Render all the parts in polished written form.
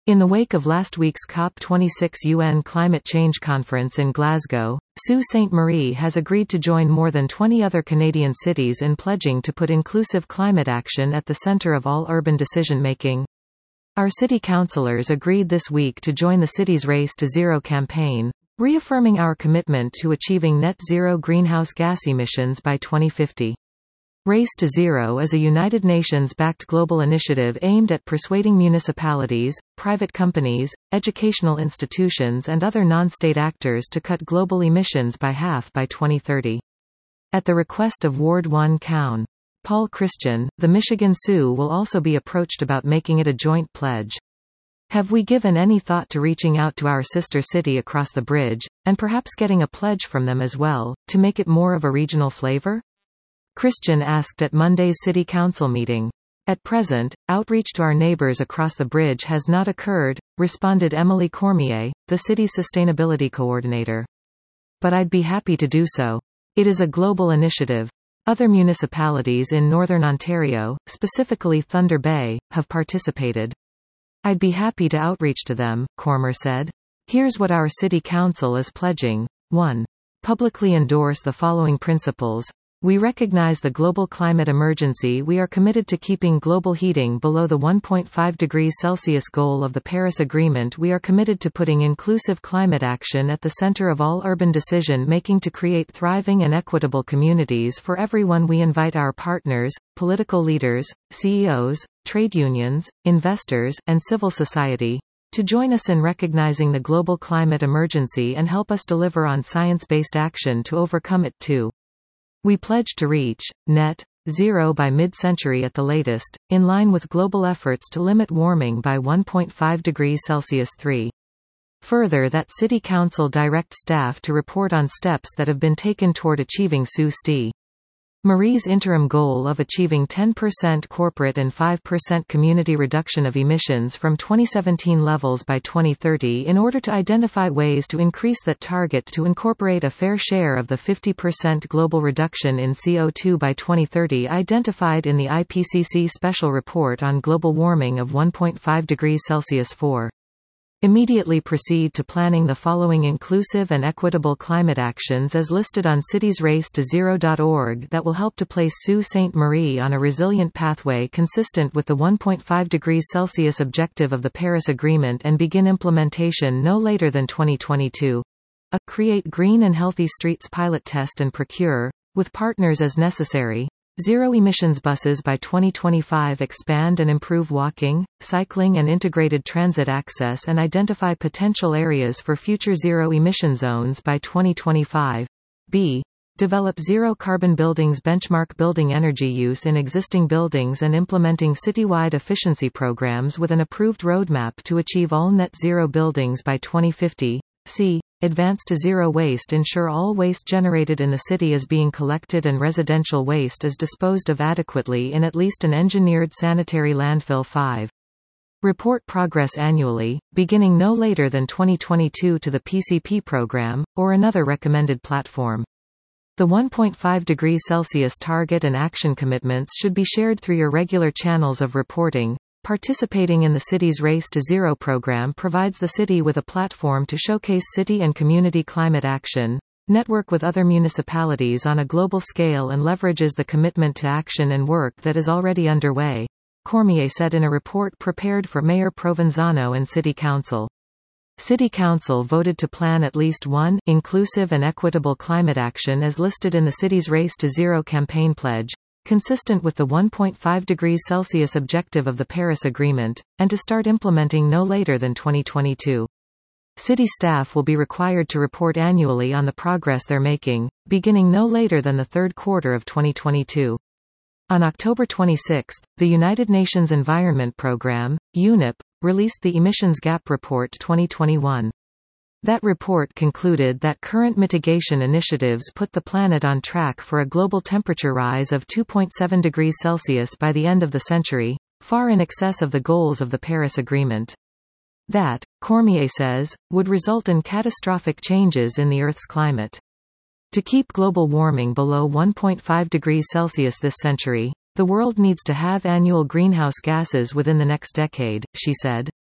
In the wake of last week's COP26 UN Climate Change Conference in Glasgow, Sault Ste. Marie has agreed to join more than 20 other Canadian cities in pledging to put inclusive climate action at the centre of all urban decision-making. Our city councillors agreed this week to join the city's Race to Zero campaign, reaffirming our commitment to achieving net zero greenhouse gas emissions by 2050. Race to Zero is a United Nations-backed global initiative aimed at persuading municipalities, private companies, educational institutions and other non-state actors to cut global emissions by half by 2030. At the request of Ward 1 Coun. Paul Christian, the Michigan Sioux will also be approached about making it a joint pledge. Have we given any thought to reaching out to our sister city across the bridge, and perhaps getting a pledge from them as well, to make it more of a regional flavor? Christian asked at Monday's City Council meeting. At present, outreach to our neighbors across the bridge has not occurred, responded Emily Cormier, the city's sustainability coordinator. But I'd be happy to do so. It is a global initiative. Other municipalities in Northern Ontario, specifically Thunder Bay, have participated. I'd be happy to outreach to them, Cormier said. Here's what our city council is pledging. 1. Publicly endorse the following principles. We recognize the global climate emergency. We are committed to keeping global heating below the 1.5 degrees Celsius goal of the Paris Agreement. We are committed to putting inclusive climate action at the center of all urban decision-making to create thriving and equitable communities for everyone. We invite our partners, political leaders, CEOs, trade unions, investors, and civil society to join us in recognizing the global climate emergency and help us deliver on science-based action to overcome it too. We pledge to reach net zero by mid-century at the latest, in line with global efforts to limit warming by 1.5 degrees Celsius. 3. Further, that City Council direct staff to report on steps that have been taken toward achieving Sault Ste. Marie's interim goal of achieving 10% corporate and 5% community reduction of emissions from 2017 levels by 2030 in order to identify ways to increase that target to incorporate a fair share of the 50% global reduction in CO2 by 2030 identified in the IPCC Special Report on Global Warming of 1.5 degrees Celsius. 4. Immediately proceed to planning the following inclusive and equitable climate actions as listed on citiesracetozero.org that will help to place Sault Ste. Marie on a resilient pathway consistent with the 1.5 degrees Celsius objective of the Paris Agreement and begin implementation no later than 2022. A. Create green and healthy streets pilot test and procure, with partners as necessary, zero-emissions buses by 2025. Expand and improve walking, cycling and integrated transit access and identify potential areas for future zero-emission zones by 2025. B. Develop zero-carbon buildings. Benchmark building energy use in existing buildings and implementing citywide efficiency programs with an approved roadmap to achieve all net zero buildings by 2050. C. Advance to zero waste. Ensure all waste generated in the city is being collected and residential waste is disposed of adequately in at least an engineered sanitary landfill. 5. Report progress annually, beginning no later than 2022 to the PCP program, or another recommended platform. The 1.5 degrees Celsius target and action commitments should be shared through your regular channels of reporting. Participating in the city's Race to Zero program provides the city with a platform to showcase city and community climate action, network with other municipalities on a global scale and leverages the commitment to action and work that is already underway, Cormier said in a report prepared for Mayor Provenzano and City Council. City Council voted to plan at least one inclusive and equitable climate action as listed in the city's Race to Zero campaign pledge, consistent with the 1.5 degrees Celsius objective of the Paris Agreement, and to start implementing no later than 2022. City staff will be required to report annually on the progress they're making, beginning no later than the third quarter of 2022. On October 26, the United Nations Environment Programme, UNEP, released the Emissions Gap Report 2021. That report concluded that current mitigation initiatives put the planet on track for a global temperature rise of 2.7 degrees Celsius by the end of the century, far in excess of the goals of the Paris Agreement. That, Cormier says, would result in catastrophic changes in the Earth's climate. To keep global warming below 1.5 degrees Celsius this century, the world needs to halve annual greenhouse gases within the next decade, she said.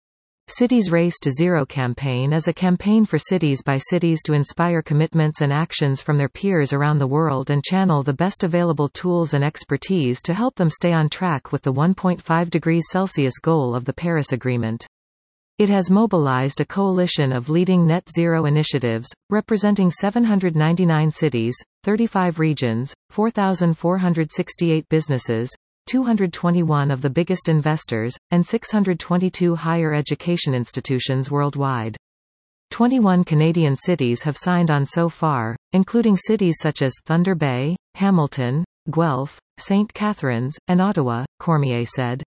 Cities Race to Zero campaign is a campaign for cities by cities to inspire commitments and actions from their peers around the world and channel the best available tools and expertise to help them stay on track with the 1.5 degrees Celsius goal of the Paris Agreement. It has mobilized a coalition of leading net zero initiatives, representing 799 cities, 35 regions, 4,468 businesses, 221 of the biggest investors, and 622 higher education institutions worldwide. 21 Canadian cities have signed on so far, including cities such as Thunder Bay, Hamilton, Guelph, St. Catharines, and Ottawa, Cormier said.